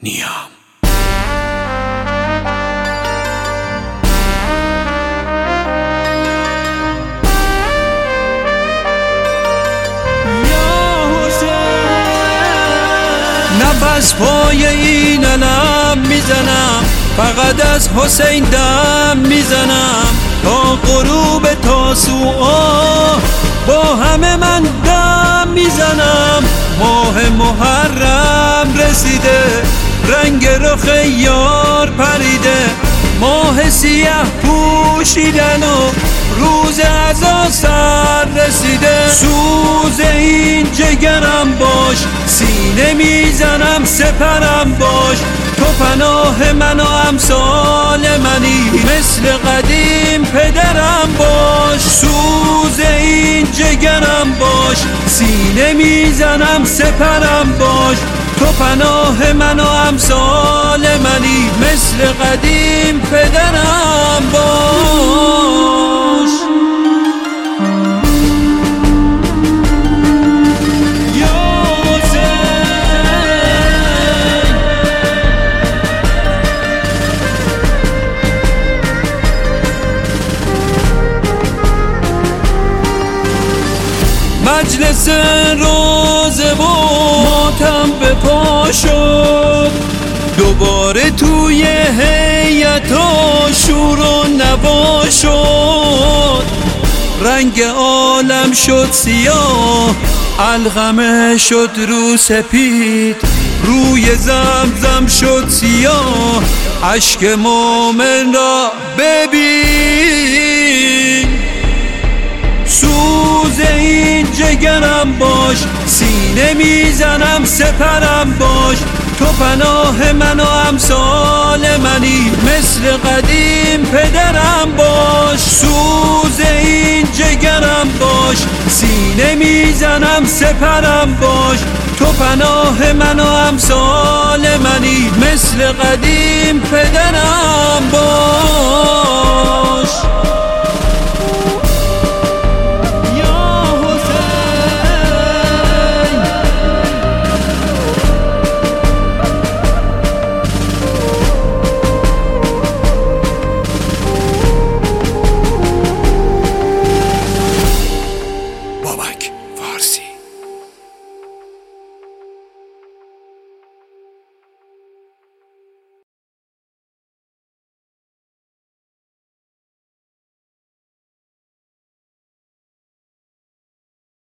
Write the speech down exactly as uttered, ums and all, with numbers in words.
نیام. نفس پای این علم میزنم، فقط از حسین دم میزنم، تا غروب تاسوعا با همه من دم میزنم. ماه محرم رسیده، رنگ رخ یار پریده، ماه سیاه پوشیدن و روز عزا سر رسیده. سوز این جگرم باش، سینه میزنم سپرم باش، تو پناه من و امثال منی، مثل قدیم پدرم باش. سوز این جگرم باش، سینه میزنم سپرم باش، تو پناه من و امثال منی، مثل قدیم پدرم باش. مجلس روزه و ماتم به پا شد، دوباره توی هیئت و شور و نوا شد. رنگ عالم شد سیاه، علقمه شد رو سپید، روی زمزم شد سیاه، اشک مومن را ببین. سوز این جگرم باش، سینه میزنم سپرم باش، تو پناه من و امثال منی، مثل قدیم پدرم باش. سوز این جگرم باش، سینه میزنم سپرم باش، تو پناه من و امثال منی، مثل قدیم پدرم باش.